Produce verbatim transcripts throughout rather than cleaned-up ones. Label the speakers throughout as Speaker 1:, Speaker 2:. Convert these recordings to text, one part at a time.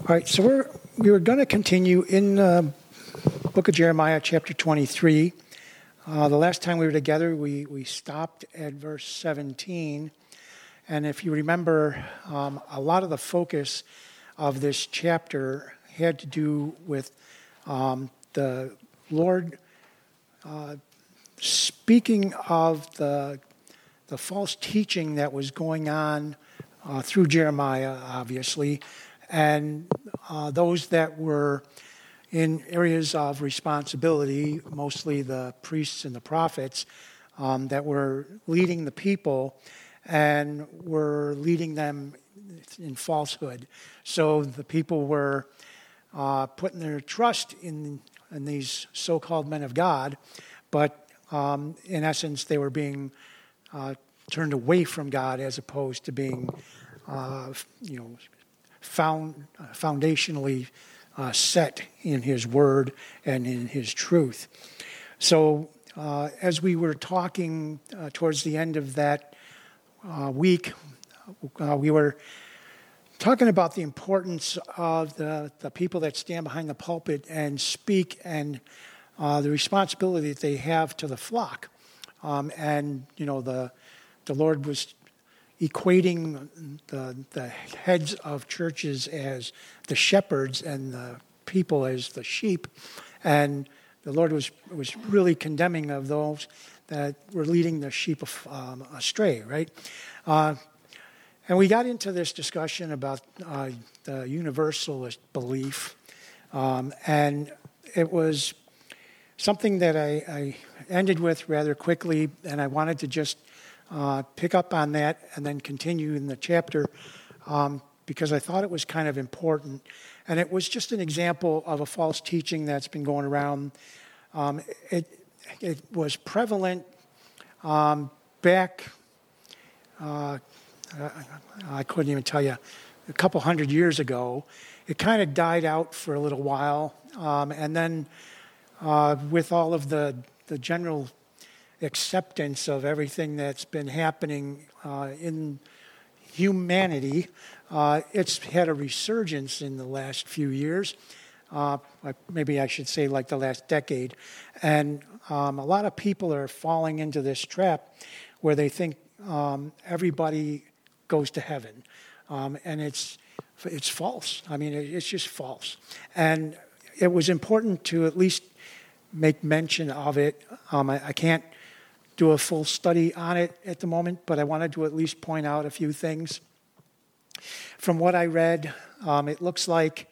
Speaker 1: All right, so we're we were going to continue in the book of Jeremiah, chapter twenty-three. Uh, the last time we were together, we, we stopped at verse seventeen. And if you remember, um, a lot of the focus of this chapter had to do with um, the Lord uh, speaking of the, the false teaching that was going on uh, through Jeremiah, obviously, and uh, those that were in areas of responsibility, mostly the priests and the prophets, um, that were leading the people and were leading them in falsehood. So the people were uh, putting their trust in, in these so-called men of God, but um, in essence they were being uh, turned away from God as opposed to being, uh, you know, found foundationally uh, set in His Word and in His truth. So uh, as we were talking uh, towards the end of that uh, week, uh, we were talking about the importance of the, the people that stand behind the pulpit and speak, and uh, the responsibility that they have to the flock. Um, and, you know, the the Lord was equating the, the heads of churches as the shepherds and the people as the sheep. And the Lord was, was really condemning of those that were leading the sheep um, astray, right? Uh, and we got into this discussion about uh, the universalist belief. Um, and it was something that I, I ended with rather quickly, and I wanted to just Uh, pick up on that and then continue in the chapter um, because I thought it was kind of important. And it was just an example of a false teaching that's been going around. Um, it, it was prevalent um, back, uh, I couldn't even tell you, a couple hundred years ago. It kind of died out for a little while. Um, and then uh, with all of the, the general acceptance of everything that's been happening uh, in humanity, uh, it's had a resurgence in the last few years. Uh, maybe I should say like the last decade. And um, a lot of people are falling into this trap where they think um, everybody goes to heaven. Um, and it's it's false. I mean, it's just false. And it was important to at least make mention of it. Um, I, I can't do a full study on it at the moment, but I wanted to at least point out a few things. From what I read, um, it looks like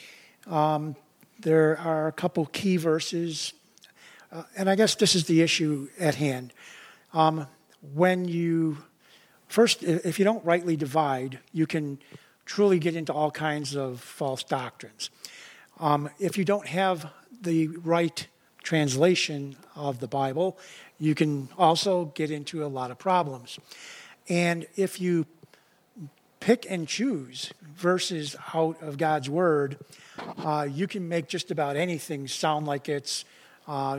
Speaker 1: um, there are a couple key verses, uh, and I guess this is the issue at hand. Um, when you, first, if you don't rightly divide, you can truly get into all kinds of false doctrines. Um, if you don't have the right translation of the Bible, you can also get into a lot of problems. And if you pick and choose verses out of God's Word, uh, you can make just about anything sound like it's uh,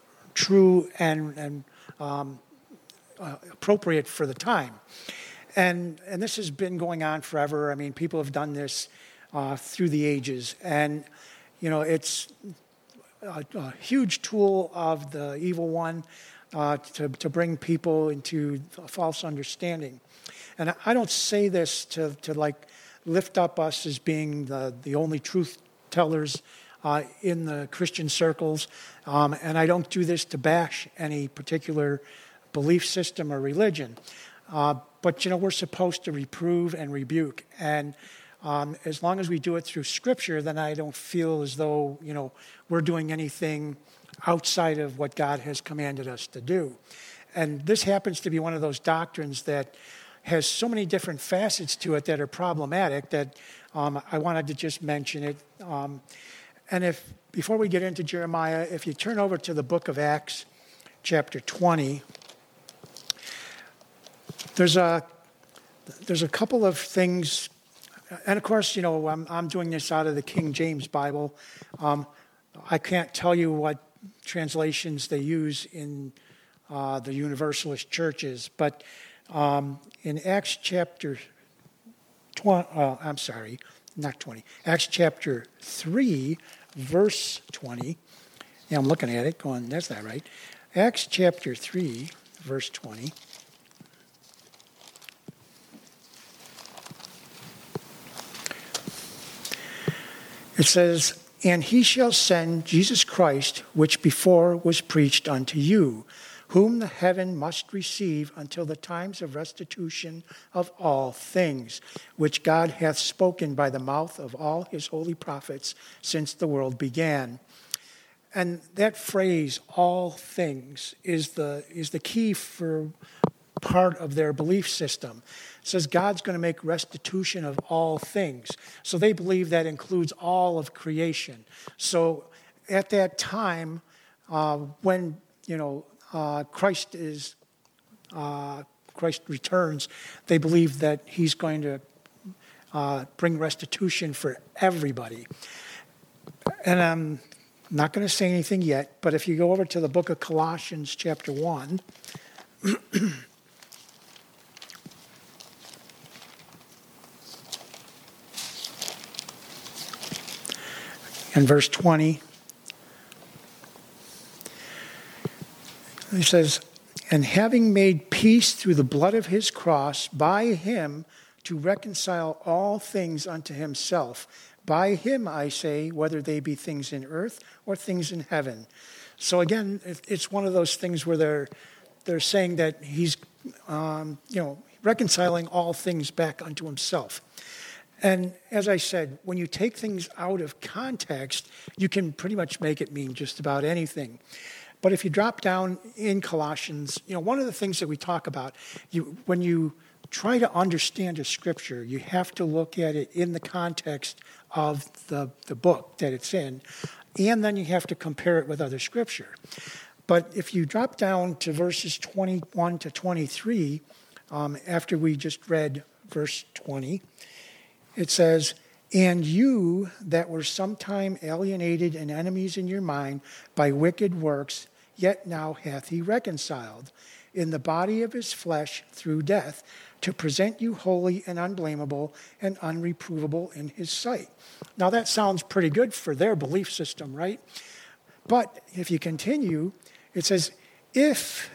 Speaker 1: true and, and um, uh, appropriate for the time. And, and this has been going on forever. I mean, people have done this uh, through the ages. And, you know, it's a, a huge tool of the evil one uh, to, to bring people into a false understanding. And I don't say this to, to like lift up us as being the, the only truth tellers uh, in the Christian circles. Um, and I don't do this to bash any particular belief system or religion. Uh, but, you know, we're supposed to reprove and rebuke. And Um, as long as we do it through Scripture, then I don't feel as though, you know, we're doing anything outside of what God has commanded us to do. And this happens to be one of those doctrines that has so many different facets to it that are problematic that um, I wanted to just mention it. Um, and if before we get into Jeremiah, if you turn over to the book of Acts, chapter twenty, there's a there's a couple of things. And of course, you know, I'm, I'm doing this out of the King James Bible. Um, I can't tell you what translations they use in uh, the Universalist churches, but um, in Acts chapter twenty, uh, I'm sorry, not twenty, Acts chapter three, verse twenty. Yeah, I'm looking at it going, that's not right. Acts chapter three, verse twenty. It says, "And he shall send Jesus Christ, which before was preached unto you, whom the heaven must receive until the times of restitution of all things, which God hath spoken by the mouth of all his holy prophets since the world began." And that phrase, all things, is the, is the key for part of their belief system. It says God's going to make restitution of all things. So they believe that includes all of creation. So at that time, uh, when, you know, uh, Christ is, uh, Christ returns, they believe that he's going to uh, bring restitution for everybody. And I'm not going to say anything yet, but if you go over to the book of Colossians chapter one, in verse twenty, he says, "And having made peace through the blood of his cross, by him to reconcile all things unto himself. By him, I say, whether they be things in earth or things in heaven." So again, it's one of those things where they're they're saying that he's, um, you know, reconciling all things back unto himself. And as I said, when you take things out of context, you can pretty much make it mean just about anything. But if you drop down in Colossians, you know, one of the things that we talk about, you, when you try to understand a scripture, you have to look at it in the context of the, the book that it's in, and then you have to compare it with other scripture. But if you drop down to verses twenty-one to twenty-three, um, after we just read verse twenty, it says, "And you that were sometime alienated and enemies in your mind by wicked works, yet now hath he reconciled in the body of his flesh through death, to present you holy and unblameable and unreprovable in his sight." Now that sounds pretty good for their belief system, right? But if you continue, it says, if,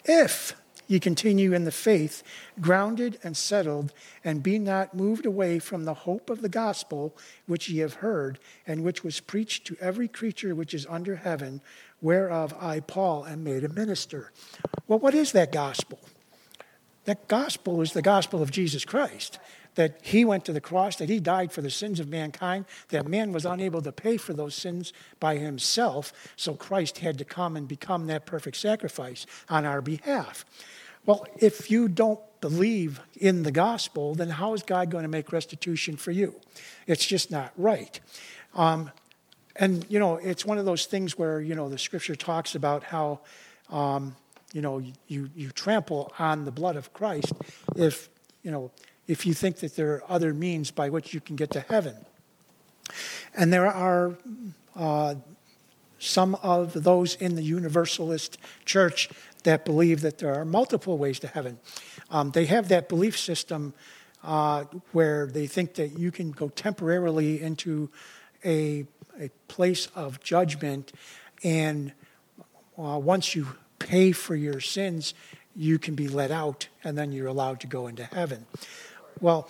Speaker 1: if ye continue in the faith, grounded and settled, and be not moved away from the hope of the gospel which ye have heard, and which was preached to every creature which is under heaven, whereof I, Paul, am made a minister. Well, what is that gospel? That gospel is the gospel of Jesus Christ, that he went to the cross, that he died for the sins of mankind, that man was unable to pay for those sins by himself, so Christ had to come and become that perfect sacrifice on our behalf. Well, if you don't believe in the gospel, then how is God going to make restitution for you? It's just not right. Um, and, you know, it's one of those things where, you know, the scripture talks about how, um, you know, you, you trample on the blood of Christ if, you know, if you think that there are other means by which you can get to heaven. And there are uh, some of those in the Universalist church that believe that there are multiple ways to heaven. Um, they have that belief system uh, where they think that you can go temporarily into a, a place of judgment, and uh, once you pay for your sins, you can be let out, and then you're allowed to go into heaven. Well,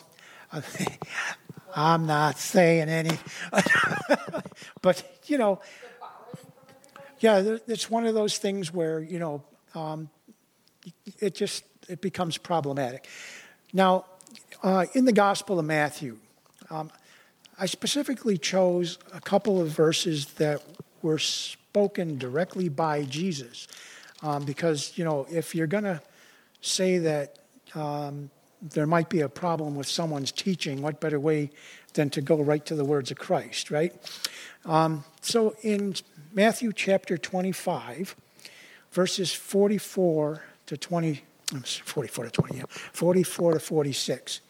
Speaker 1: I'm not saying any, but, you know, yeah, it's one of those things where, you know, um, it just, it becomes problematic. Now, uh, in the Gospel of Matthew, um, I specifically chose a couple of verses that were spoken directly by Jesus. Um, because, you know, if you're going to say that um, there might be a problem with someone's teaching, what better way than to go right to the words of Christ, right? Um, so in Matthew chapter twenty-five, verses forty-four to twenty, forty-four to twenty, yeah, forty-four to forty-six.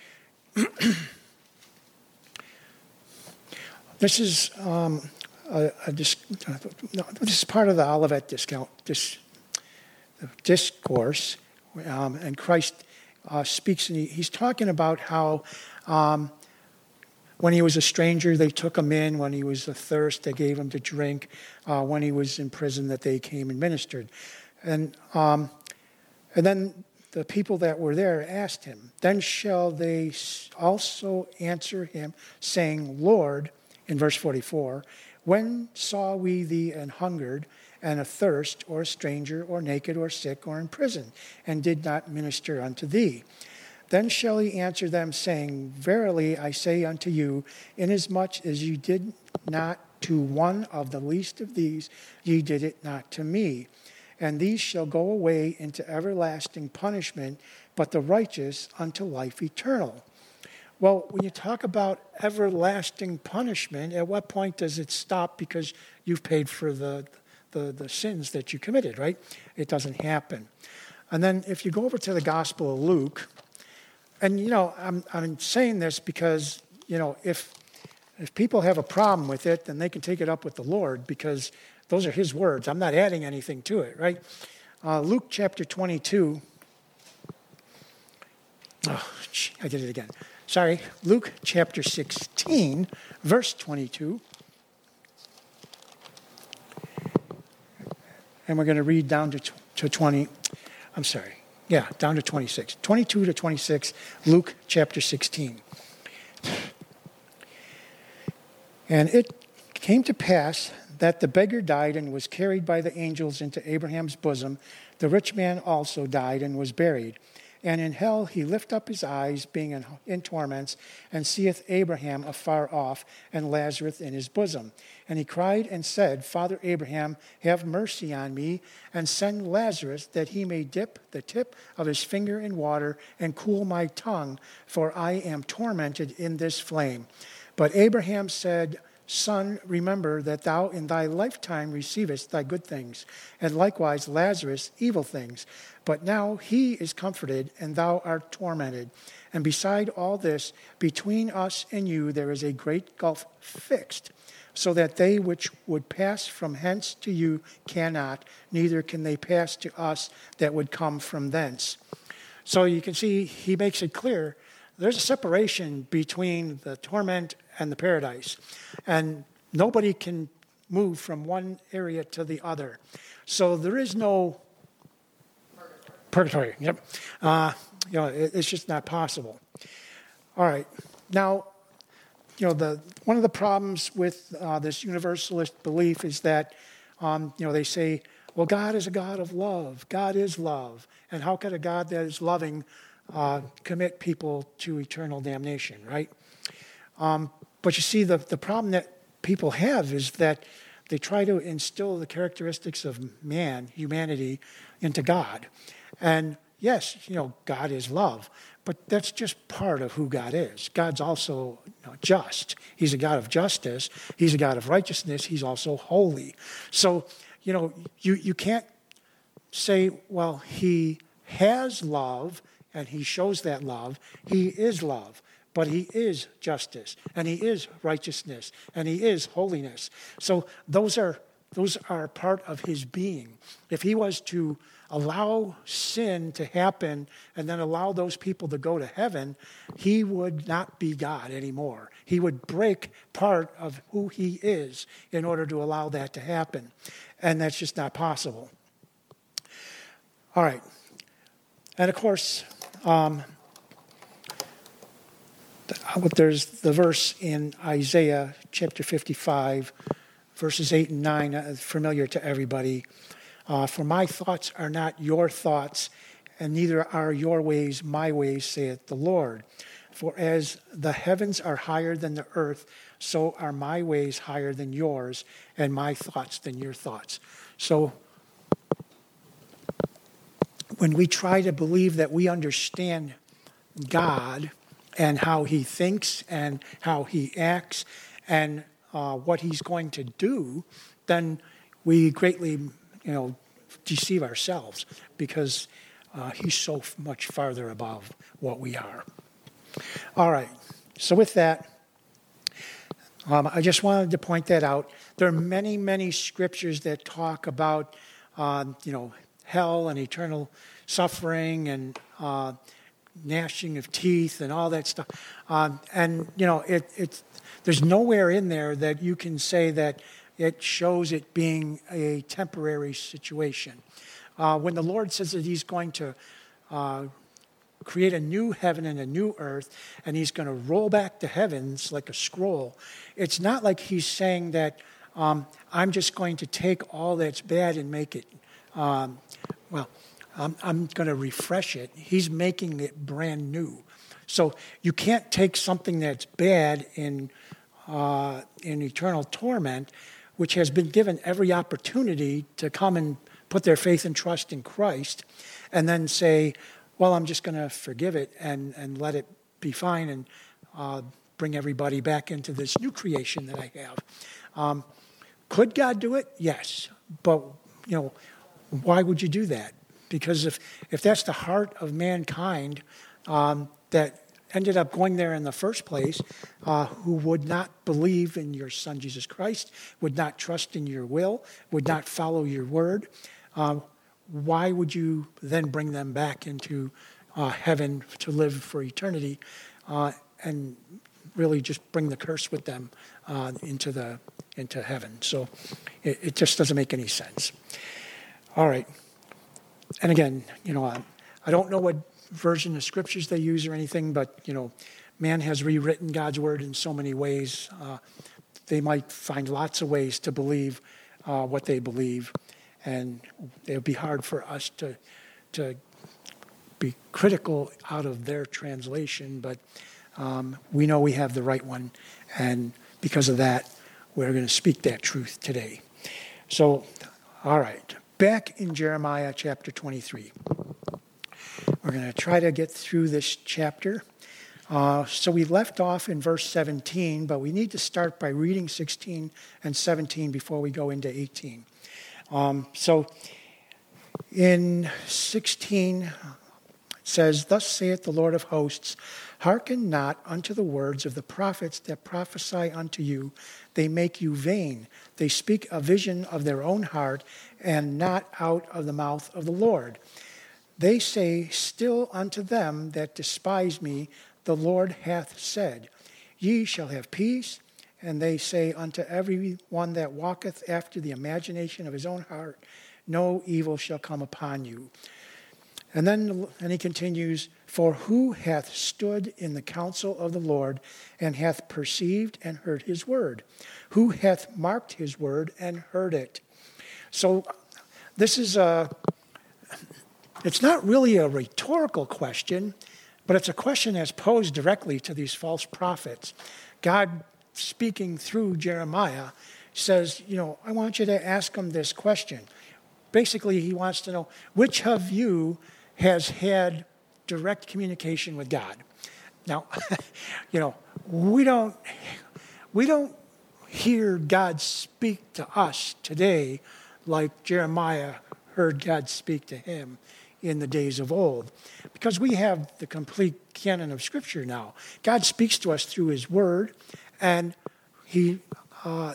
Speaker 1: This is um, a, a dis- no, this is part of the Olivet discount dis- discourse, um, and Christ uh, speaks, and he, he's talking about how um, When he was a stranger, they took him in. When he was athirst, they gave him to drink. Uh, when he was in prison, that they came and ministered. And um, and then the people that were there asked him, then shall they also answer him, saying, Lord, in verse forty-four, when saw we thee an hungered and athirst, or a stranger, or naked, or sick, or in prison, and did not minister unto thee? Then shall he answer them, saying, verily I say unto you, inasmuch as you did not to one of the least of these, ye did it not to me. And these shall go away into everlasting punishment, but the righteous unto life eternal. Well, when you talk about everlasting punishment, at what point does it stop because you've paid for the, the, the sins that you committed, right? It doesn't happen. And then if you go over to the Gospel of Luke, and, you know, I'm I'm saying this because, you know, if if people have a problem with it, then they can take it up with the Lord because those are his words. I'm not adding anything to it, right? Uh, Luke chapter twenty-two. Oh, I did it again. Sorry. Luke chapter sixteen, verse twenty-two. And we're going to read down to, to twenty. I'm sorry. Yeah, down to twenty-six. twenty-two to twenty-six, Luke chapter sixteen. And it came to pass that the beggar died and was carried by the angels into Abraham's bosom. The rich man also died and was buried. And in hell he lift up his eyes, being in, in torments, and seeth Abraham afar off, and Lazarus in his bosom. And he cried and said, Father Abraham, have mercy on me, and send Lazarus, that he may dip the tip of his finger in water, and cool my tongue, for I am tormented in this flame. But Abraham said, Son, remember that thou in thy lifetime receivest thy good things, and likewise Lazarus evil things. But now he is comforted, and thou art tormented. And beside all this, between us and you there is a great gulf fixed, so that they which would pass from hence to you cannot, neither can they pass to us that would come from thence. So you can see he makes it clear there's a separation between the torment and the paradise. And nobody can move from one area to the other. So there is no purgatory. Purgatory, yep. Uh, you know, it, it's just not possible. All right. Now, you know, the one of the problems with uh, this universalist belief is that, um, you know, they say, well, God is a God of love. God is love. And how could a God that is loving uh, commit people to eternal damnation, right? Um, but you see, the, the problem that people have is that they try to instill the characteristics of man, humanity, into God. And yes, you know, God is love, but that's just part of who God is. God's also, you know, just. He's a God of justice. He's a God of righteousness. He's also holy. So, you know, you, you can't say, well, he has love and he shows that love. He is love, but he is justice and he is righteousness and he is holiness. So those are those are part of his being. If he was to allow sin to happen and then allow those people to go to heaven, he would not be God anymore. He would break part of who he is in order to allow that to happen. And that's just not possible. All right. And of course, um, there's the verse in Isaiah chapter fifty-five, verses eight and nine, uh, familiar to everybody. Uh, For my thoughts are not your thoughts, and neither are your ways my ways, saith the Lord. For as the heavens are higher than the earth, so are my ways higher than yours, and my thoughts than your thoughts. So when we try to believe that we understand God and how he thinks and how he acts and uh, what he's going to do, then we greatly, you know, deceive ourselves because uh, he's so much farther above what we are. All right. So with that, um, I just wanted to point that out. There are many, many scriptures that talk about, uh, you know, hell and eternal suffering and uh, gnashing of teeth and all that stuff. Um, and, you know, it, it's, there's nowhere in there that you can say that it shows it being a temporary situation. Uh, when the Lord says that he's going to uh, create a new heaven and a new earth, and he's going to roll back the heavens like a scroll, it's not like he's saying that um, I'm just going to take all that's bad and make it, um, well, I'm, I'm going to refresh it. He's making it brand new. So you can't take something that's bad in, uh, in eternal torment, which has been given every opportunity to come and put their faith and trust in Christ, and then say, well, I'm just going to forgive it and, and let it be fine and uh, bring everybody back into this new creation that I have. Um, could God do it? Yes. But, you know, why would you do that? Because if, if that's the heart of mankind um, that ended up going there in the first place, uh, who would not believe in your Son, Jesus Christ, would not trust in your will, would not follow your word, uh, why would you then bring them back into uh, heaven to live for eternity uh, and really just bring the curse with them uh, into the into heaven? So it, it just doesn't make any sense. All right. And again, you know, I, I don't know what version of scriptures they use or anything, but, you know, man has rewritten God's word in so many ways. Uh, they might find lots of ways to believe uh, what they believe. And it would be hard for us to to be critical out of their translation, but um, we know we have the right one, and because of that, we're going to speak that truth today. So, all right, back in Jeremiah chapter twenty-three. We're going to try to get through this chapter. Uh, so we left off in verse seventeen, but we need to start by reading sixteen and seventeen before we go into eighteen. Um, so in sixteen, it says, "Thus saith the Lord of hosts, hearken not unto the words of the prophets that prophesy unto you. They make you vain. They speak a vision of their own heart, and not out of the mouth of the Lord. They say still unto them that despise me, the Lord hath said, Ye shall have peace. And they say unto every one that walketh after the imagination of his own heart, No evil shall come upon you. And then and he continues, For who hath stood in the counsel of the Lord, and hath perceived and heard his word? Who hath marked his word and heard it? So this is a, it's not really a rhetorical question, but it's a question that's posed directly to these false prophets. God, speaking through Jeremiah, says, you know, I want you to ask them this question. Basically, he wants to know, which of you has had direct communication with God? Now, you know, we don't, we don't hear God speak to us today like Jeremiah heard God speak to him in the days of old, because we have the complete canon of Scripture now. God speaks to us through his word, and he uh,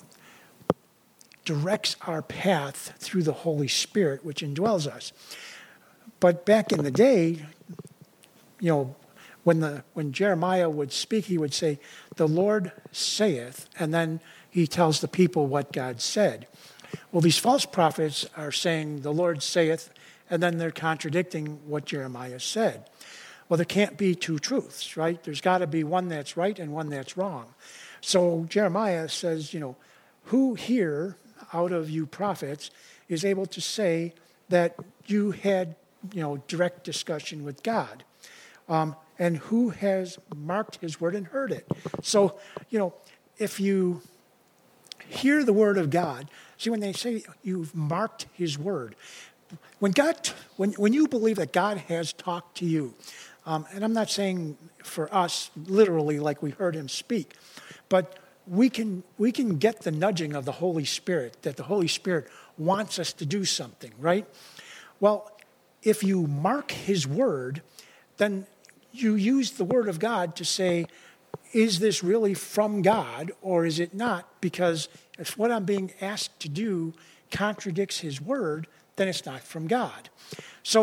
Speaker 1: directs our path through the Holy Spirit, which indwells us. But back in the day, you know, when the when Jeremiah would speak, he would say, the Lord saith, and then he tells the people what God said. Well, these false prophets are saying, the Lord saith, and then they're contradicting what Jeremiah said. Well, there can't be two truths, right? There's got to be one that's right and one that's wrong. So Jeremiah says, you know, who here out of you prophets is able to say that you had, you know, direct discussion with God? Um, and who has marked his word and heard it? So, you know, if you hear the word of God, see, when they say you've marked his word, when God, when, when you believe that God has talked to you, um, and I'm not saying for us literally like we heard him speak, but we can we can get the nudging of the Holy Spirit, that the Holy Spirit wants us to do something, right? Well, if you mark his word, then you use the word of God to say, is this really from God or is it not? Because if what I'm being asked to do contradicts his word, then it's not from God. So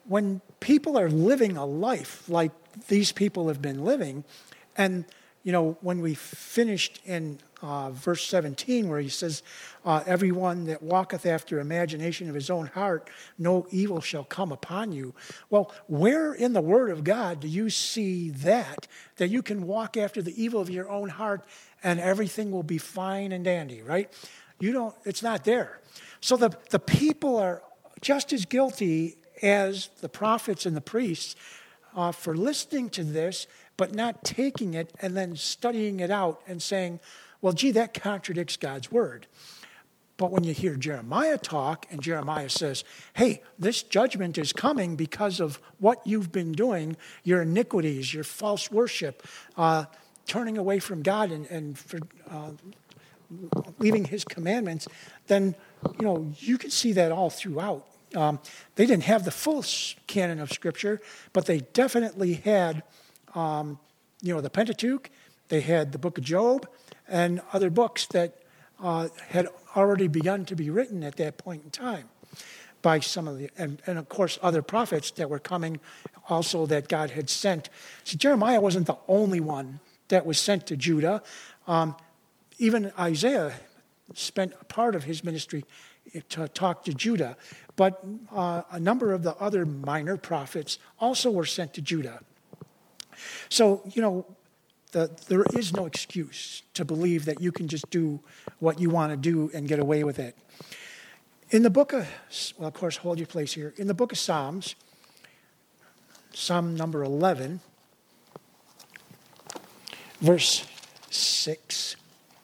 Speaker 1: when people are living a life like these people have been living, and, you know, when we finished in uh, verse seventeen where he says, uh, everyone that walketh after imagination of his own heart, no evil shall come upon you. Well, where in the Word of God do you see that, that you can walk after the evil of your own heart and everything will be fine and dandy, right? You don't, it's not there. So the, the people are just as guilty as the prophets and the priests uh, for listening to this, but not taking it and then studying it out and saying, well, gee, that contradicts God's word. But when you hear Jeremiah talk and Jeremiah says, hey, this judgment is coming because of what you've been doing, your iniquities, your false worship, uh, turning away from God and, and for, uh, leaving his commandments, then, you know, you can see that all throughout. Um, they didn't have the full canon of Scripture, but they definitely had, um, you know, the Pentateuch. They had the book of Job and other books that uh, had already begun to be written at that point in time by some of the, and, and of course, other prophets that were coming also that God had sent. So Jeremiah wasn't the only one that was sent to Judah. Um, even Isaiah spent a part of his ministry to talk to Judah. But uh, a number of the other minor prophets also were sent to Judah. So, you know, the, there is no excuse to believe that you can just do what you want to do and get away with it. In the book of, well, of course, hold your place here. In the book of Psalms, Psalm number eleven, verse six.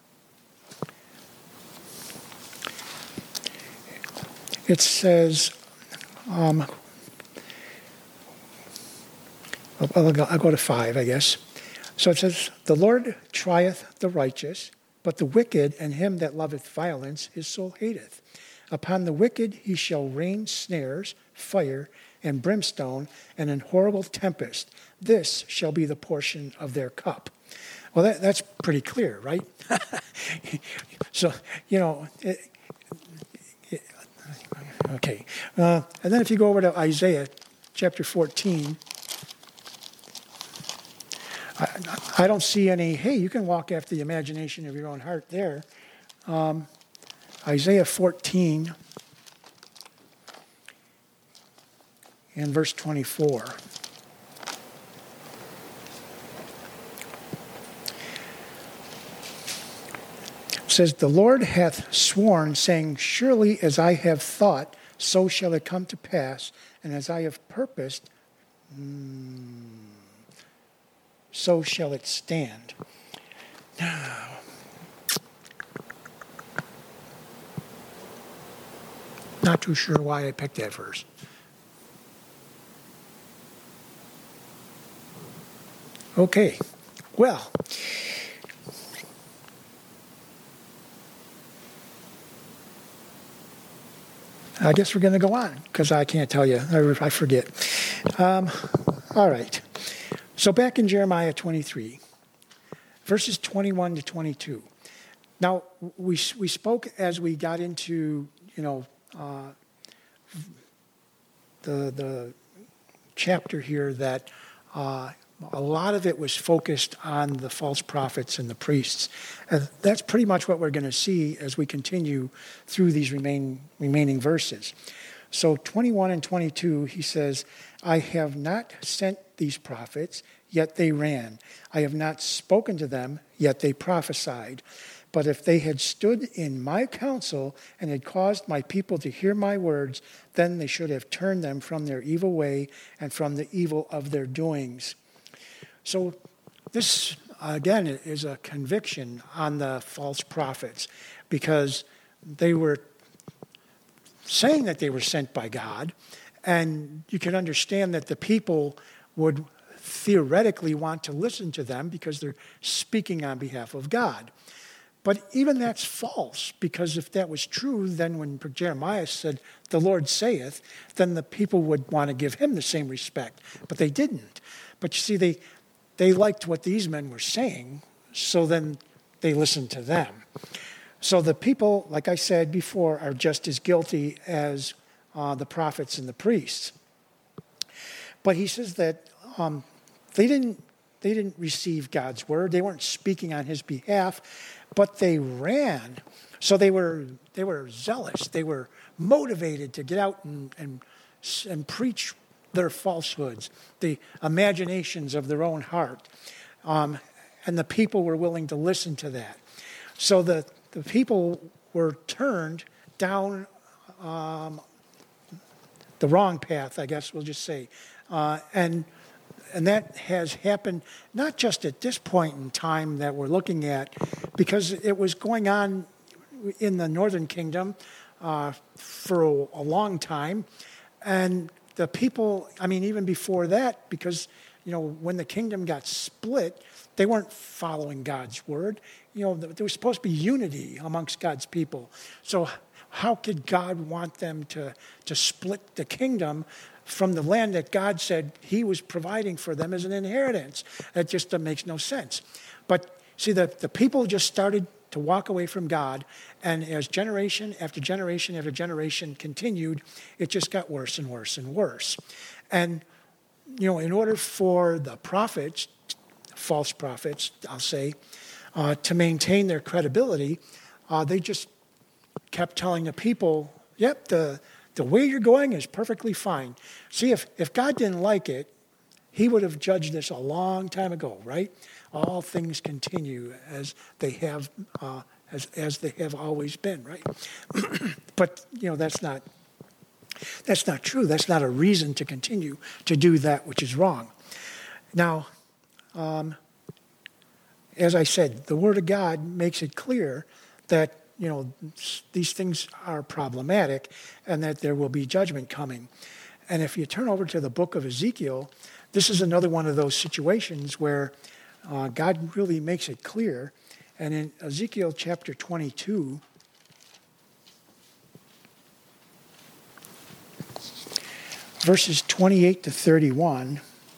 Speaker 1: It says, um, I'll go, I'll go to five, I guess. So it says, the Lord trieth the righteous, but the wicked and him that loveth violence his soul hateth. Upon the wicked he shall rain snares, fire, and brimstone, and an horrible tempest. This shall be the portion of their cup. Well, that, that's pretty clear, right? So, you know, it, it, okay. Uh, and then if you go over to Isaiah chapter fourteen, I, I don't see any, hey, you can walk after the imagination of your own heart there. Um, Isaiah fourteen and verse twenty-four. It says, the Lord hath sworn, saying, surely as I have thought, so shall it come to pass, and as I have purposed, mm, so shall it stand. Not too sure why I picked that verse. Okay, well, I guess we're going to go on because I can't tell you. I, I forget. Um, all right. So back in Jeremiah twenty-three, verses twenty-one to twenty-two. Now, we we spoke as we got into, you know, uh, the the chapter here that uh, a lot of it was focused on the false prophets and the priests. And that's pretty much what we're going to see as we continue through these remain, remaining verses. So twenty-one and twenty-two, he says, I have not sent these prophets, yet they ran. I have not spoken to them, yet they prophesied. But if they had stood in my counsel and had caused my people to hear my words, then they should have turned them from their evil way and from the evil of their doings. So this, again, is a conviction on the false prophets because they were saying that they were sent by God, and you can understand that the people would theoretically want to listen to them because they're speaking on behalf of God. But even that's false, because if that was true, then when Jeremiah said, the Lord saith, then the people would want to give him the same respect. But they didn't. But you see, they they liked what these men were saying, so then they listened to them. So the people, like I said before, are just as guilty as uh, the prophets and the priests. But he says that um, they didn't they didn't receive God's word. They weren't speaking on his behalf, but they ran. So they were they were zealous. They were motivated to get out and and, and preach their falsehoods, the imaginations of their own heart. Um, and the people were willing to listen to that. So the, the people were turned down um, the wrong path, I guess we'll just say. Uh, and and that has happened not just at this point in time that we're looking at, because it was going on in the Northern Kingdom uh, for a, a long time. And the people, I mean, even before that, because, you know, when the kingdom got split, they weren't following God's word. You know, there was supposed to be unity amongst God's people. So how could God want them to, to split the kingdom from the land that God said he was providing for them as an inheritance? That just uh, makes no sense. But see, the, the people just started to walk away from God, and as generation after generation after generation continued, it just got worse and worse and worse. And, you know, in order for the prophets, false prophets, I'll say, uh, to maintain their credibility, uh, they just kept telling the people, yep, the, the way you're going is perfectly fine. See, if, if God didn't like it, he would have judged this a long time ago, right? All things continue as they have, uh, as as they have always been, right? But you know that's not that's not true. That's not a reason to continue to do that which is wrong. Now, um, as I said, the Word of God makes it clear that you know these things are problematic and that there will be judgment coming. And if you turn over to the book of Ezekiel, this is another one of those situations where Uh, God really makes it clear. And in Ezekiel chapter twenty-two, verses twenty-eight to thirty-one,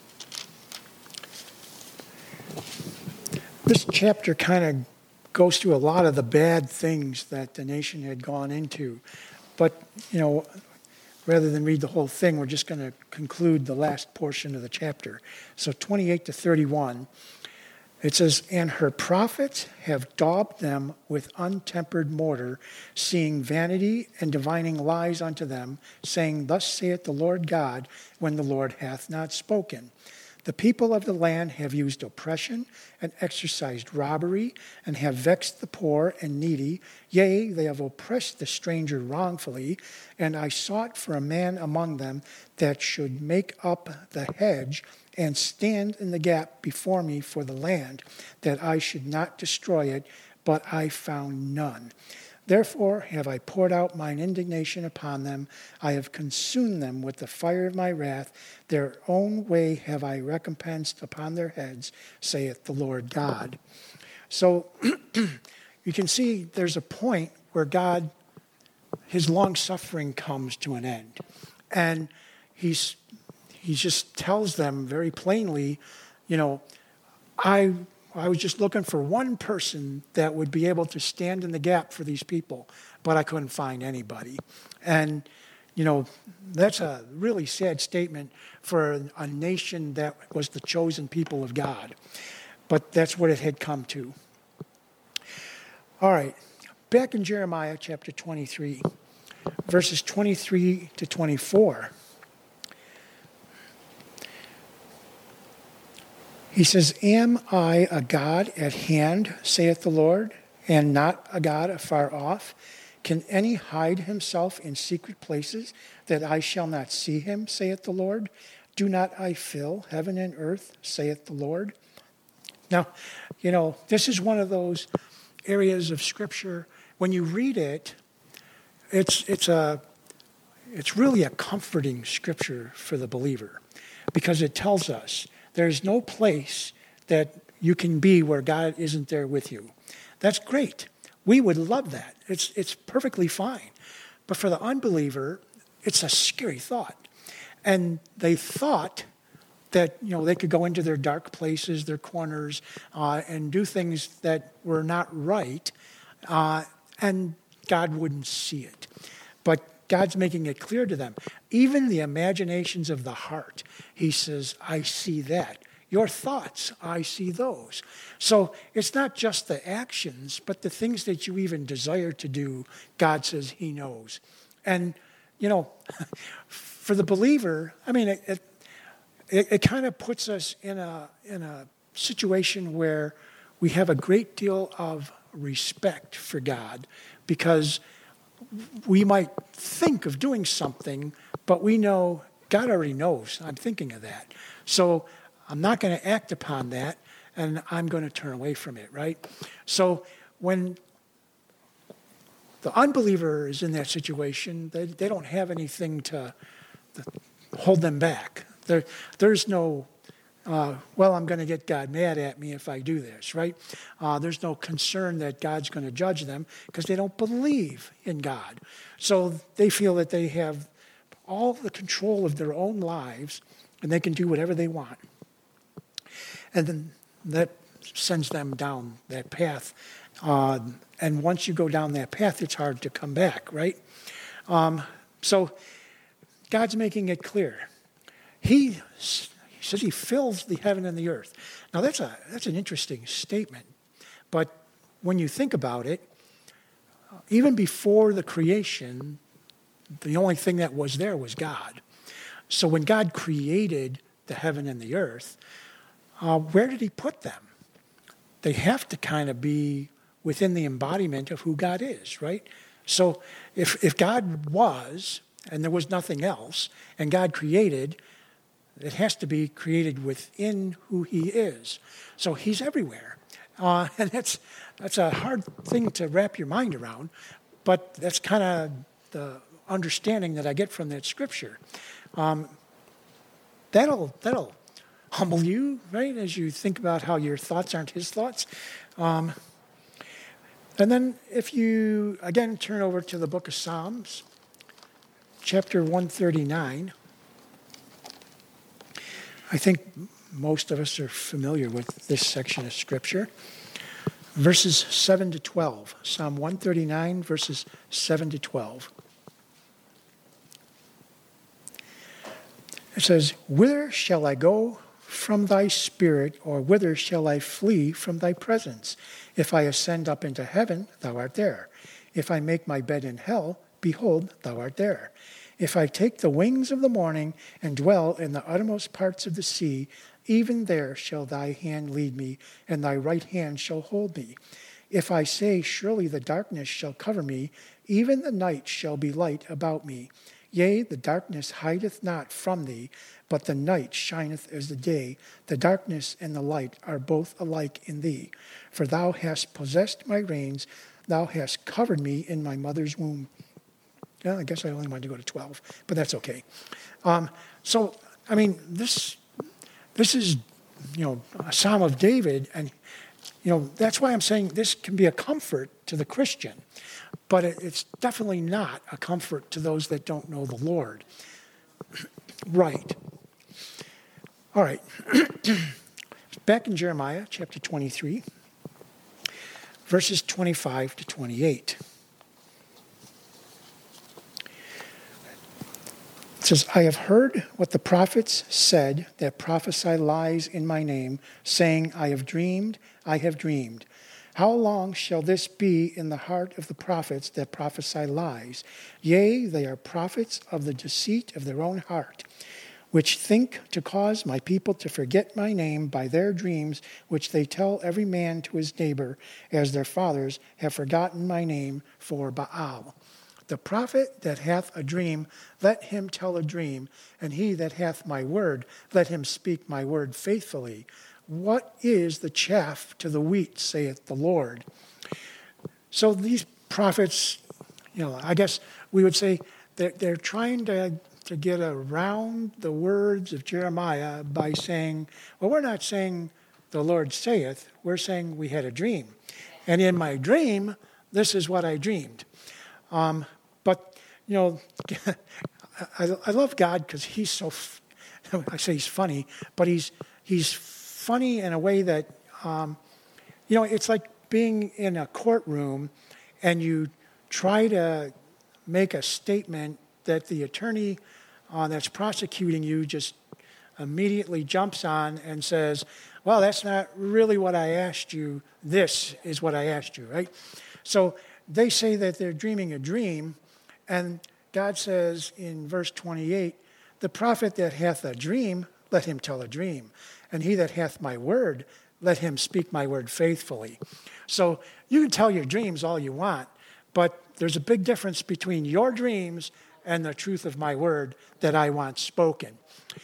Speaker 1: this chapter kind of goes through a lot of the bad things that the nation had gone into. But, you know, rather than read the whole thing, we're just going to conclude the last portion of the chapter. So twenty-eight to thirty-one. It says, and her prophets have daubed them with untempered mortar, seeing vanity and divining lies unto them, saying, thus saith the Lord God, when the Lord hath not spoken. The people of the land have used oppression and exercised robbery, and have vexed the poor and needy. Yea, they have oppressed the stranger wrongfully, and I sought for a man among them that should make up the hedge and stand in the gap before me for the land, that I should not destroy it, but I found none. Therefore have I poured out mine indignation upon them. I have consumed them with the fire of my wrath. Their own way have I recompensed upon their heads, saith the Lord God. So you can see there's a point where God, his long suffering comes to an end. And he's he just tells them very plainly, you know, I I was just looking for one person that would be able to stand in the gap for these people, but I couldn't find anybody. And, you know, that's a really sad statement for a, a nation that was the chosen people of God. But that's what it had come to. All right, back in Jeremiah chapter twenty-three, verses twenty-three to twenty-four. He says, am I a God at hand, saith the Lord, and not a God afar off? Can any hide himself in secret places, that I shall not see him, saith the Lord? Do not I fill heaven and earth, saith the Lord? Now, you know, this is one of those areas of Scripture, when you read it, it's it's a it's really a comforting Scripture for the believer, because it tells us there's no place that you can be where God isn't there with you. That's great. We would love that. It's it's perfectly fine. But for the unbeliever, it's a scary thought. And they thought that, you know, they could go into their dark places, their corners, uh, and do things that were not right, uh, and God wouldn't see it. But God's making it clear to them. Even the imaginations of the heart, he says, I see that. Your thoughts, I see those. So it's not just the actions, but the things that you even desire to do, God says he knows. And, you know, for the believer, I mean, it, it, it, it kind of puts us in a, in a situation where we have a great deal of respect for God, because we might think of doing something, but we know God already knows I'm thinking of that. So I'm not going to act upon that, and I'm going to turn away from it, right? So when the unbeliever is in that situation, they, they don't have anything to, to hold them back. There, there's no, uh, well, I'm going to get God mad at me if I do this, right? Uh, there's no concern that God's going to judge them because they don't believe in God. So they feel that they have all the control of their own lives and they can do whatever they want. And then that sends them down that path. Uh, and once you go down that path, it's hard to come back, right? Um, so God's making it clear. He, he says he fills the heaven and the earth. Now that's a that's an interesting statement. But when you think about it, even before the creation, the only thing that was there was God. So when God created the heaven and the earth, uh, where did he put them? They have to kind of be within the embodiment of who God is, right? So if if God was, and there was nothing else, and God created, it has to be created within who he is. So he's everywhere. Uh, and that's that's a hard thing to wrap your mind around, but that's kind of the understanding that I get from that scripture. Um, that'll that'll humble you, right, as you think about how your thoughts aren't his thoughts. Um, and then if you, again, turn over to the book of Psalms, chapter one thirty-nine. I think most of us are familiar with this section of Scripture. Verses seven to twelve. Psalm one thirty-nine, verses seven to twelve. It says, "Whither shall I go from thy spirit, or whither shall I flee from thy presence? If I ascend up into heaven, thou art there. If I make my bed in hell, behold, thou art there. If I take the wings of the morning and dwell in the uttermost parts of the sea, even there shall thy hand lead me, and thy right hand shall hold me. If I say, surely the darkness shall cover me, even the night shall be light about me. Yea, the darkness hideth not from thee, but the night shineth as the day. The darkness and the light are both alike in thee. For thou hast possessed my reins, thou hast covered me in my mother's womb." Yeah, I guess I only wanted to go to twelve, but that's okay. Um, so, I mean, this this is, you know, a Psalm of David, and, you know, that's why I'm saying this can be a comfort to the Christian, but it, it's definitely not a comfort to those that don't know the Lord. Right. All right. Back in Jeremiah chapter twenty-three, verses twenty-five to twenty-eight. It says, "I have heard what the prophets said that prophesy lies in my name, saying, I have dreamed, I have dreamed. How long shall this be in the heart of the prophets that prophesy lies? Yea, they are prophets of the deceit of their own heart, which think to cause my people to forget my name by their dreams, which they tell every man to his neighbor, as their fathers have forgotten my name for Baal. The prophet that hath a dream, let him tell a dream, and he that hath my word, let him speak my word faithfully. What is the chaff to the wheat, saith the Lord?" So these prophets, you know, I guess we would say that they're trying to, to get around the words of Jeremiah by saying, well, we're not saying the Lord saith, we're saying we had a dream. And in my dream, this is what I dreamed. Um, but, you know, I, I love God because he's so, I say he's funny, but he's he's funny in a way that, um, you know, it's like being in a courtroom and you try to make a statement that the attorney uh, that's prosecuting you just immediately jumps on and says, well, that's not really what I asked you. This is what I asked you, right? So they say that they're dreaming a dream, and God says in verse twenty-eight, the prophet that hath a dream, let him tell a dream. And he that hath my word, let him speak my word faithfully. So you can tell your dreams all you want, but there's a big difference between your dreams and the truth of my word that I want spoken.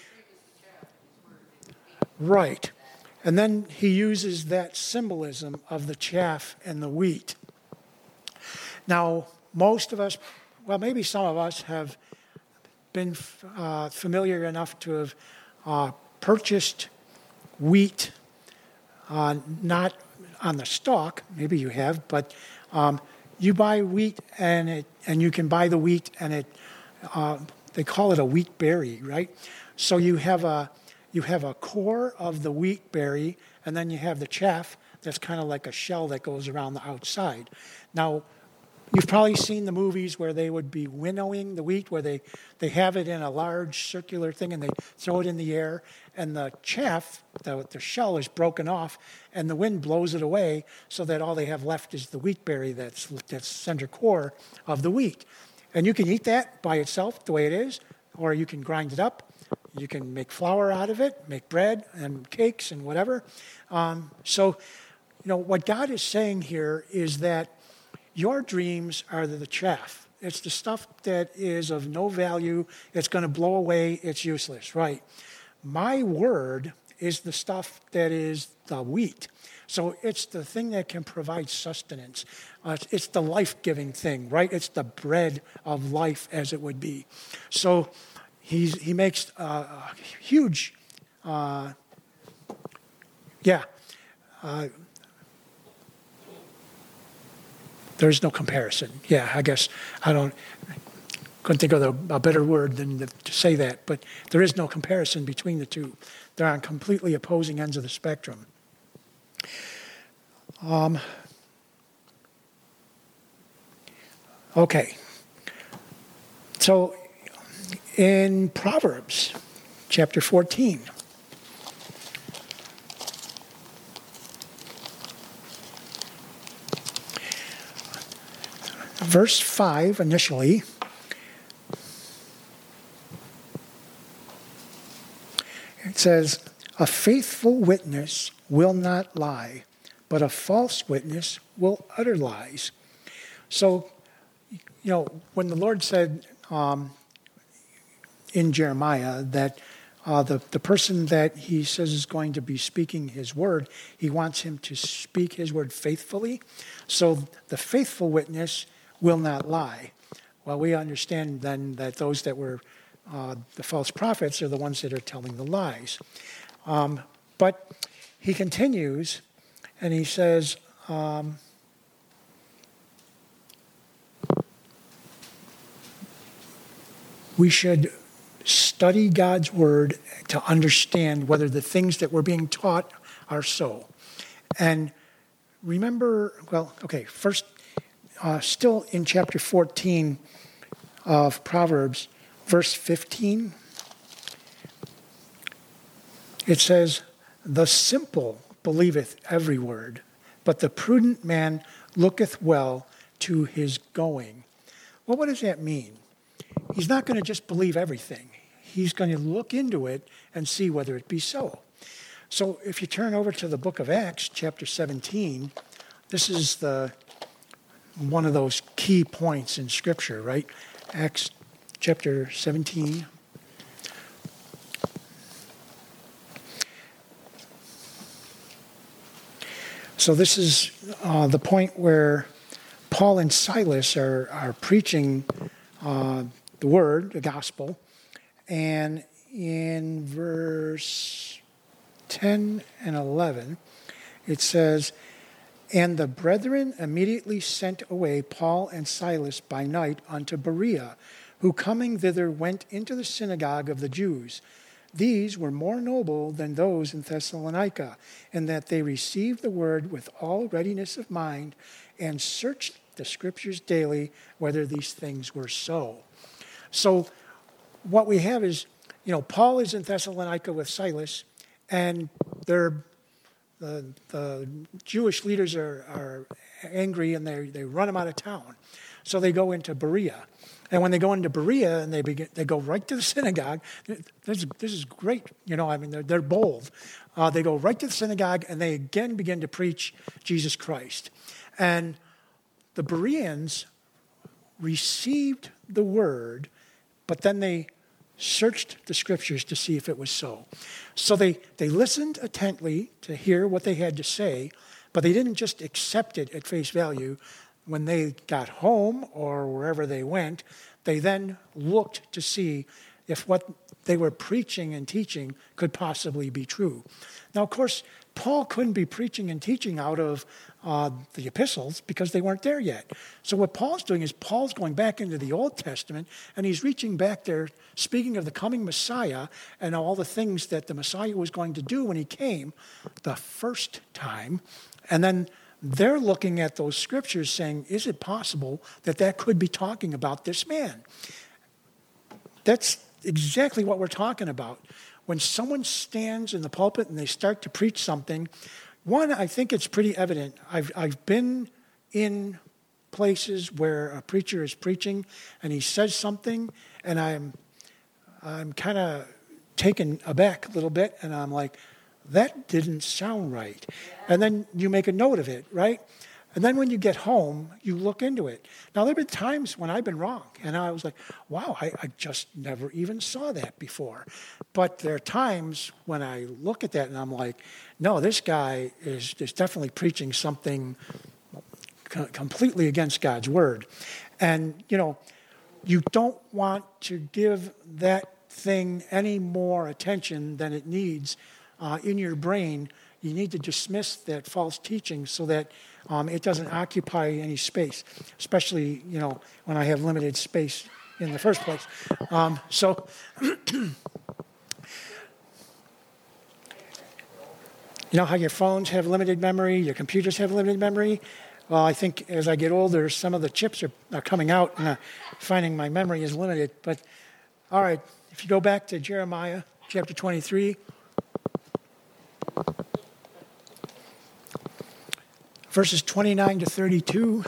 Speaker 1: Right. And then he uses that symbolism of the chaff and the wheat. Now, most of us, well, maybe some of us have been uh, familiar enough to have uh, purchased wheat, uh, not on the stalk, maybe you have, but um, you buy wheat and it, and you can buy the wheat and it, uh, they call it a wheat berry, right? So you have a you have a core of the wheat berry, and then you have the chaff that's kind of like a shell that goes around the outside. Now, you've probably seen the movies where they would be winnowing the wheat, where they, they have it in a large circular thing and they throw it in the air, and the chaff, the, the shell is broken off, and the wind blows it away so that all they have left is the wheat berry that's that's center core of the wheat. And you can eat that by itself the way it is, or you can grind it up. You can make flour out of it, make bread and cakes and whatever. Um, so, you know, what God is saying here is that your dreams are the chaff. It's the stuff that is of no value. It's going to blow away. It's useless, right? My word is the stuff that is the wheat. So it's the thing that can provide sustenance. Uh, it's the life-giving thing, right? It's the bread of life, as it would be. So he's, he makes a, a huge, uh, yeah, uh, there's no comparison. Yeah, I guess I don't, couldn't think of the, a better word than the, to say that, but there is no comparison between the two. They're on completely opposing ends of the spectrum. Um, okay. So in Proverbs chapter fourteen, verse five initially, it says, a faithful witness will not lie, but a false witness will utter lies. So, you know, when the Lord said um, in Jeremiah that uh, the, the person that he says is going to be speaking his word, he wants him to speak his word faithfully. So the faithful witness will not lie. Well, we understand then that those that were uh, the false prophets are the ones that are telling the lies. Um, but he continues and he says, um, we should study God's word to understand whether the things that we're being taught are so. And remember, well, okay, first, uh, still in chapter fourteen of Proverbs, verse fifteen, it says, the simple believeth every word, but the prudent man looketh well to his going. Well, what does that mean? He's not going to just believe everything. He's going to look into it and see whether it be so. So if you turn over to the book of Acts, chapter seventeen, this is the one of those key points in Scripture, right? Acts chapter seventeen. So this is uh, the point where Paul and Silas are, are preaching uh, the word, the gospel. And in verse ten and eleven, it says, and the brethren immediately sent away Paul and Silas by night unto Berea, who coming thither went into the synagogue of the Jews. These were more noble than those in Thessalonica, in that they received the word with all readiness of mind, and searched the scriptures daily, whether these things were so. So what we have is, you know, Paul is in Thessalonica with Silas, and they're, the, the Jewish leaders are, are angry, and they, they run him out of town. So they go into Berea. And when they go into Berea and they begin, they go right to the synagogue. This, this is great. You know, I mean, they're, they're bold. Uh, they go right to the synagogue, and they again begin to preach Jesus Christ. And the Bereans received the word, but then they searched the scriptures to see if it was so. So they, they listened attentively to hear what they had to say, but they didn't just accept it at face value. When they got home or wherever they went, they then looked to see if what they were preaching and teaching could possibly be true. Now, of course, Paul couldn't be preaching and teaching out of uh, the epistles because they weren't there yet. So what Paul's doing is Paul's going back into the Old Testament, and he's reaching back there, speaking of the coming Messiah and all the things that the Messiah was going to do when he came the first time. And then they're looking at those scriptures saying, is it possible that that could be talking about this man? That's exactly what we're talking about. When someone stands in the pulpit and they start to preach something, one, I think it's pretty evident. I've, I've been in places where a preacher is preaching and he says something, and I'm, I'm kind of taken aback a little bit, and I'm like, that didn't sound right. And then you make a note of it, right? And then when you get home, you look into it. Now, there have been times when I've been wrong, and I was like, wow, I, I just never even saw that before. But there are times when I look at that and I'm like, no, this guy is, is definitely preaching something co- completely against God's word. And, you know, you don't want to give that thing any more attention than it needs Uh, in your brain. You need to dismiss that false teaching so that um, it doesn't occupy any space, especially, you know, when I have limited space in the first place. Um, so, you know how your phones have limited memory, your computers have limited memory? Well, I think as I get older, some of the chips are, are coming out, and uh, finding my memory is limited. But, all right, if you go back to Jeremiah chapter twenty-three, verses twenty-nine to thirty-two,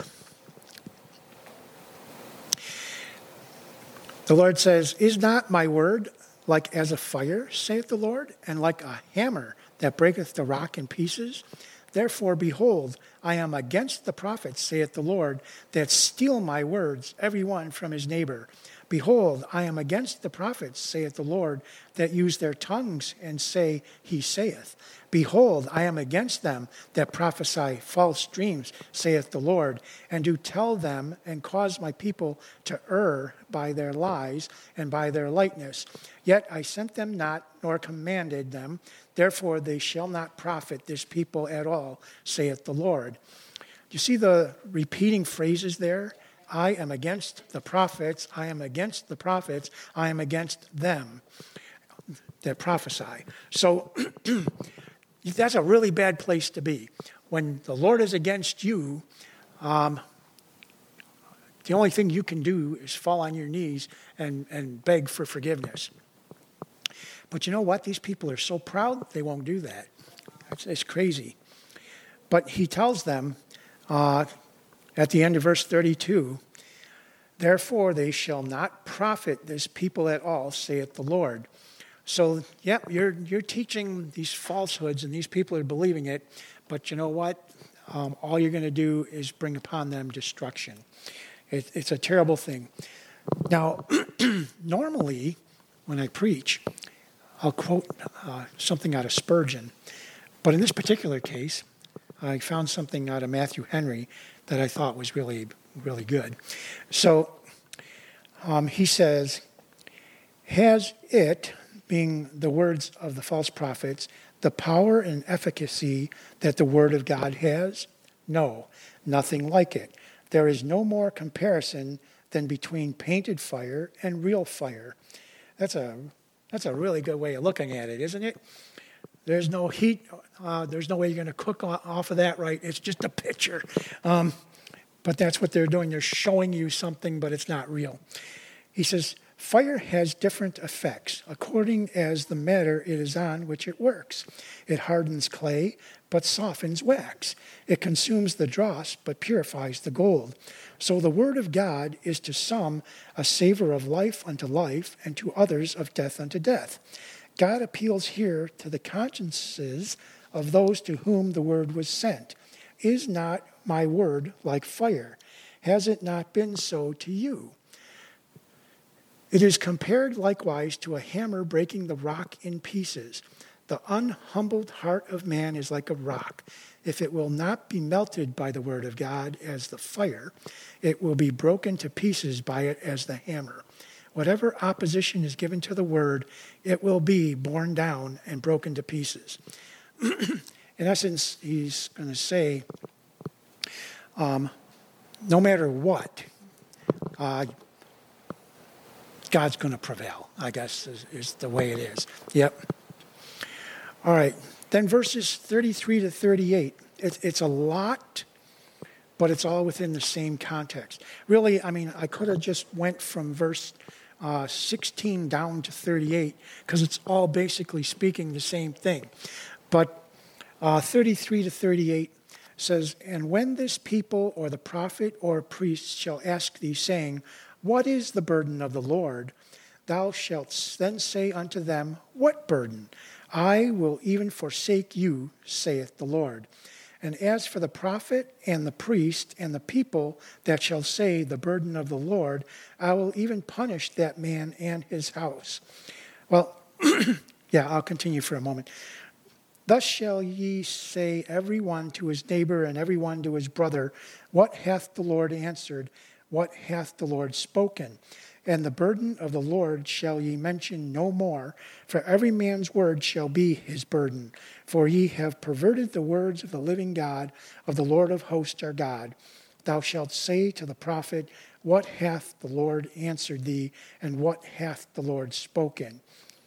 Speaker 1: the Lord says, is not my word like as a fire, saith the Lord, and like a hammer that breaketh the rock in pieces? Therefore, behold, I am against the prophets, saith the Lord, that steal my words, every one from his neighbor. Behold, I am against the prophets, saith the Lord, that use their tongues and say, he saith. Behold, I am against them that prophesy false dreams, saith the Lord, and do tell them and cause my people to err by their lies and by their lightness. Yet I sent them not, nor commanded them. Therefore they shall not profit this people at all, saith the Lord. You see the repeating phrases there? I am against the prophets, I am against the prophets, I am against them that prophesy. So that's a really bad place to be. When the Lord is against you, um, the only thing you can do is fall on your knees and, and beg for forgiveness. But you know what? These people are so proud, they won't do that. It's, it's crazy. But he tells them, uh, at the end of verse thirty-two, therefore they shall not profit this people at all, saith the Lord. So, yep, you're you're teaching these falsehoods, and these people are believing it. But you know what? Um, all you're going to do is bring upon them destruction. It, it's a terrible thing. Now, normally, when I preach, I'll quote uh, something out of Spurgeon. But in this particular case, I found something out of Matthew Henry that I thought was really, really good. So um, he says, has it, being the words of the false prophets, the power and efficacy that the word of God has? No, nothing like it. There is no more comparison than between painted fire and real fire. That's a that's a really good way of looking at it, isn't it? There's no heat. Uh, there's no way you're going to cook off of that, right? It's just a picture. Um, but that's what they're doing. They're showing you something, but it's not real. He says, fire has different effects according as the matter it is on which it works. It hardens clay, but softens wax. It consumes the dross, but purifies the gold. So the word of God is to some a savor of life unto life, and to others of death unto death. God appeals here to the consciences of those to whom the word was sent. Is not my word like fire? Has it not been so to you? It is compared likewise to a hammer breaking the rock in pieces. The unhumbled heart of man is like a rock. If it will not be melted by the word of God as the fire, it will be broken to pieces by it as the hammer. Whatever opposition is given to the word, it will be borne down and broken to pieces. In essence, he's going to say, um, no matter what, uh, God's going to prevail, I guess, is, is the way it is. Yep. All right. Then verses thirty-three to thirty-eight. It, it's a lot, but it's all within the same context. Really, I mean, I could have just went from verse uh, sixteen down to thirty-eight, because it's all basically speaking the same thing. But uh, thirty-three to thirty-eight says, and when this people or the prophet or priest shall ask thee, saying, what is the burden of the Lord? Thou shalt then say unto them, what burden? I will even forsake you, saith the Lord. And as for the prophet and the priest and the people that shall say the burden of the Lord, I will even punish that man and his house. Well, yeah, I'll continue for a moment. Thus shall ye say every one to his neighbor and every one to his brother, what hath the Lord answered? What hath the Lord spoken? And the burden of the Lord shall ye mention no more, for every man's word shall be his burden. For ye have perverted the words of the living God, of the Lord of hosts our God. Thou shalt say to the prophet, what hath the Lord answered thee, and what hath the Lord spoken?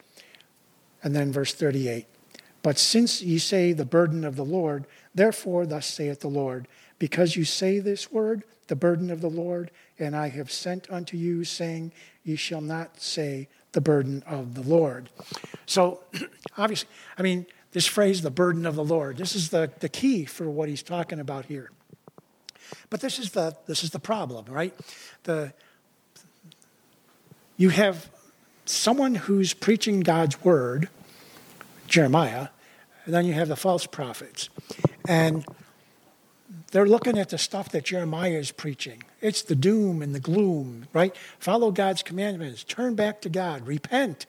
Speaker 1: And then verse thirty-eight. But since ye say the burden of the Lord, therefore thus saith the Lord, because you say this word, the burden of the Lord, and I have sent unto you, saying, ye shall not say the burden of the Lord. So, obviously, I mean, this phrase, the burden of the Lord, this is the, the key for what he's talking about here. But this is the this is the problem, right? The you have someone who's preaching God's word, Jeremiah, and then you have the false prophets. And they're looking at the stuff that Jeremiah is preaching. It's the doom and the gloom, right? Follow God's commandments. Turn back to God. Repent.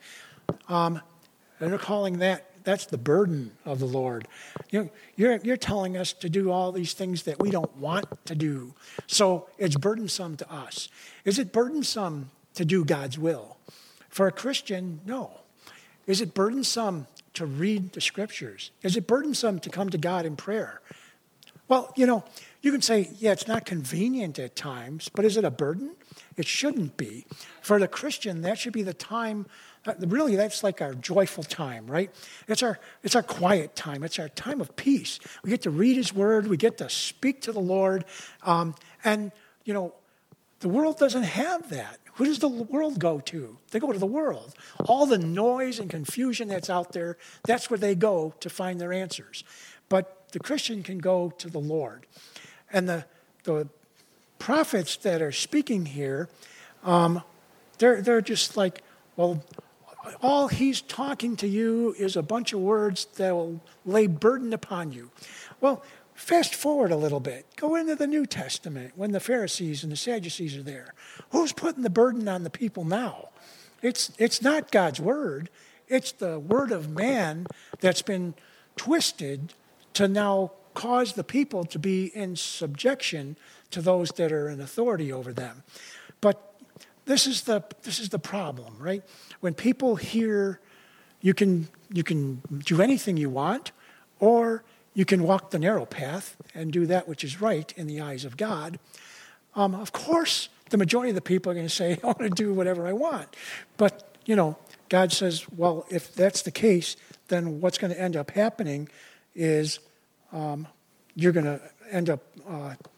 Speaker 1: Um, and they're calling that, that's the burden of the Lord. You know, you're, you're telling us to do all these things that we don't want to do. So it's burdensome to us. Is it burdensome to do God's will? For a Christian, no. Is it burdensome to read the scriptures? Is it burdensome to come to God in prayer? Well, you know, you can say, yeah, it's not convenient at times, but is it a burden? It shouldn't be. For the Christian, that should be the time, uh, really, that's like our joyful time, right? It's our, it's our quiet time. It's our time of peace. We get to read his word. We get to speak to the Lord. Um, and, you know, the world doesn't have that. Who does the world go to? They go to the world. All the noise and confusion that's out there, that's where they go to find their answers. But the Christian can go to the Lord. And the, the prophets that are speaking here, um, they're, they're just like, well, all he's talking to you is a bunch of words that will lay burden upon you. Well, fast forward a little bit. Go into the New Testament when the Pharisees and the Sadducees are there. Who's putting the burden on the people now? It's, it's not God's word. It's the word of man that's been twisted to now cause the people to be in subjection to those that are in authority over them. But this is the this is the problem, right? When people hear you can you can do anything you want, or you can walk the narrow path and do that which is right in the eyes of God, um, of course, the majority of the people are going to say, I want to do whatever I want. But, you know, God says, well, if that's the case, then what's going to end up happening is um, you're going to end up uh,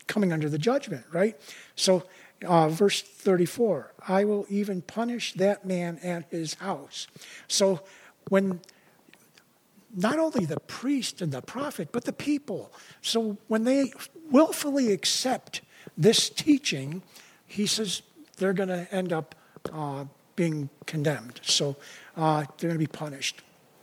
Speaker 1: coming under the judgment, right? So uh, verse thirty-four, I will even punish that man and his house. So when not only the priest and the prophet, but the people, so when they willfully accept this teaching, he says they're going to end up uh, being condemned. So uh, they're going to be punished.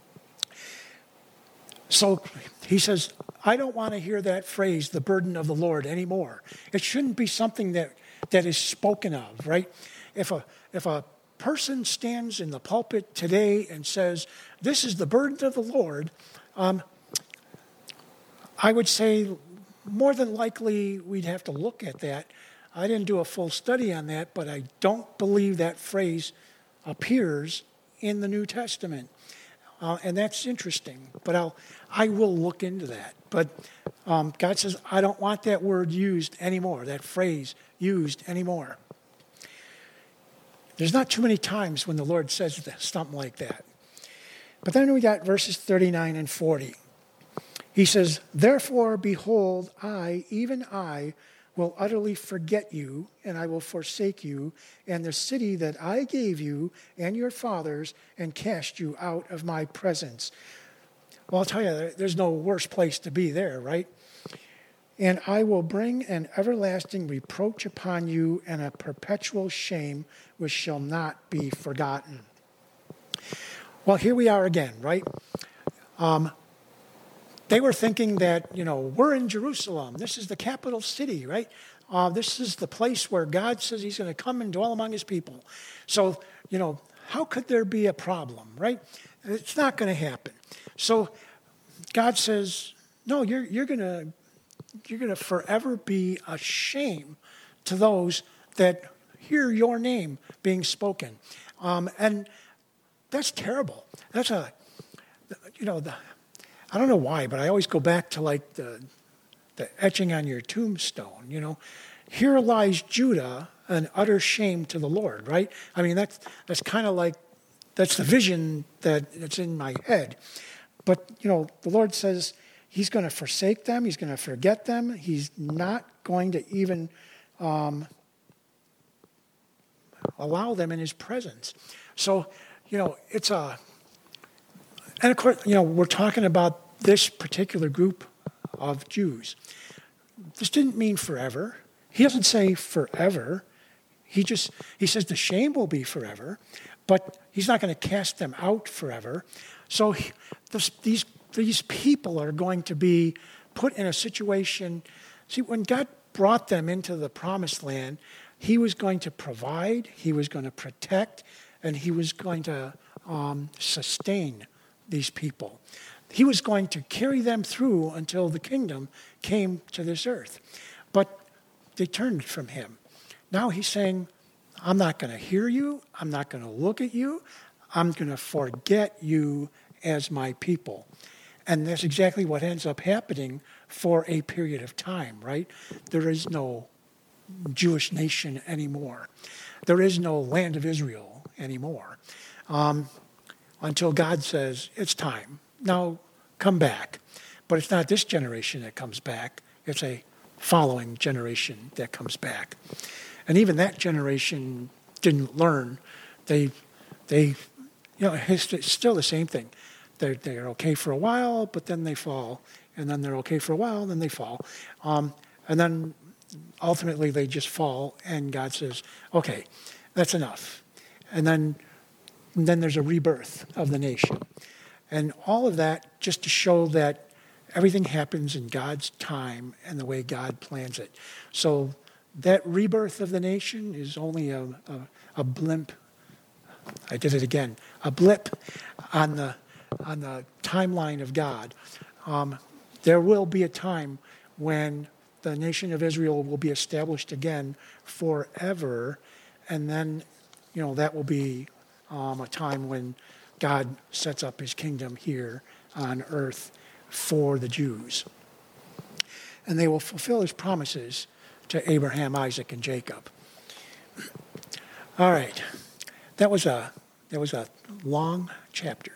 Speaker 1: So he says, I don't want to hear that phrase, the burden of the Lord, anymore. It shouldn't be something that, that is spoken of, right? If a, if a person stands in the pulpit today and says, this is the burden of the Lord, um, I would say more than likely we'd have to look at that. I didn't do a full study on that, but I don't believe that phrase appears in the New Testament. Uh, and that's interesting, but I'll, I will look into that. But um, God says, I don't want that word used anymore, that phrase used anymore. There's not too many times when the Lord says something like that. But then we got verses thirty-nine and forty. He says, therefore, behold, I, even I, will utterly forget you, and I will forsake you, and the city that I gave you and your fathers, and cast you out of my presence. Well, I'll tell you, there's no worse place to be there, right? And I will bring an everlasting reproach upon you, and a perpetual shame which shall not be forgotten. Well, here we are again, right? Um, They were thinking that, you know, we're in Jerusalem. This is the capital city, right? Uh, this is the place where God says he's going to come and dwell among his people. So, you know, how could there be a problem, right? It's not going to happen. So God says, no, you're, you're going to you're going to forever be a shame to those that hear your name being spoken. Um, and that's terrible. That's a, you know, the... I don't know why, but I always go back to like the, the etching on your tombstone, you know. Here lies Judah, an utter shame to the Lord, right? I mean, that's, that's kind of like, that's the vision that, that's in my head. But, you know, the Lord says he's going to forsake them. He's going to forget them. He's not going to even um, allow them in his presence. So, you know, it's a... And of course, you know, we're talking about this particular group of Jews. This didn't mean forever. He doesn't say forever. He just, he says the shame will be forever, but he's not going to cast them out forever. So he, this, these, these people are going to be put in a situation. See, when God brought them into the promised land, he was going to provide, he was going to protect, and he was going to um, sustain these people. He was going to carry them through until the kingdom came to this earth. But they turned from him. Now he's saying, I'm not going to hear you. I'm not going to look at you. I'm going to forget you as my people. And that's exactly what ends up happening for a period of time, right? There is no Jewish nation anymore. There is no land of Israel anymore. Um, until God says, it's time. Now, come back. But it's not this generation that comes back. It's a following generation that comes back. And even that generation didn't learn. They, they, you know, it's still the same thing. They're, they're okay for a while, but then they fall. And then they're okay for a while, and then they fall. Um, and then ultimately they just fall, and God says, okay, that's enough. And then And then there's a rebirth of the nation. And all of that just to show that everything happens in God's time and the way God plans it. So that rebirth of the nation is only a, a, a blimp. I did it again. A blip on the, on the timeline of God. Um, there will be a time when the nation of Israel will be established again forever. And then, you know, that will be Um, a time when God sets up his kingdom here on earth for the Jews. And they will fulfill his promises to Abraham, Isaac, and Jacob. All right. That was a that was a long chapter.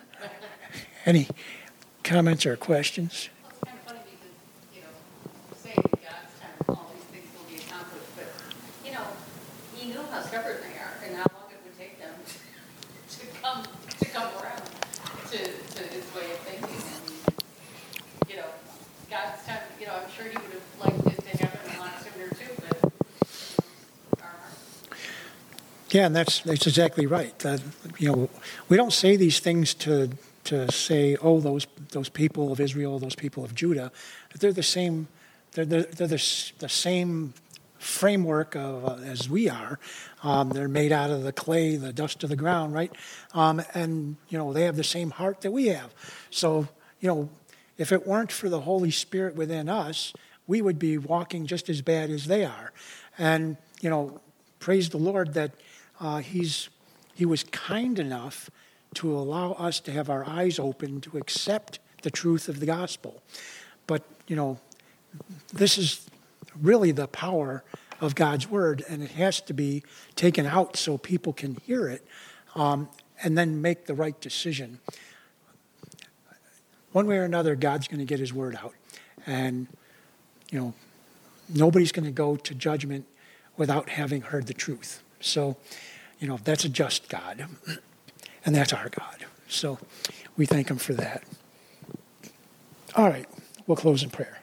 Speaker 1: Any comments or questions?
Speaker 2: Well, it's kind of funny because, you know, saying God's time will come, stubborn they are and how long it would take them to come to come around to, to his way of thinking. And, you know, God's time, you know, I'm sure he would have liked it to happen a lot sooner too, but you know, our hearts.
Speaker 1: Yeah, and that's that's exactly right. Uh, you know, we don't say these things to to say, oh, those those people of Israel, those people of Judah, they're the same. They're they're, they're the, the same framework of, uh, as we are. Um, they're made out of the clay, the dust of the ground, right? Um, and you know, they have the same heart that we have. So you know, if it weren't for the Holy Spirit within us, we would be walking just as bad as they are. And you know, praise the Lord that. Uh, he's he was kind enough to allow us to have our eyes open to accept the truth of the gospel. But, you know, this is really the power of God's word, and it has to be taken out so people can hear it um, and then make the right decision. One way or another, God's going to get his word out. And, you know, nobody's going to go to judgment without having heard the truth. So, you know, that's a just God, and that's our God. So we thank him for that. All right, we'll close in prayer.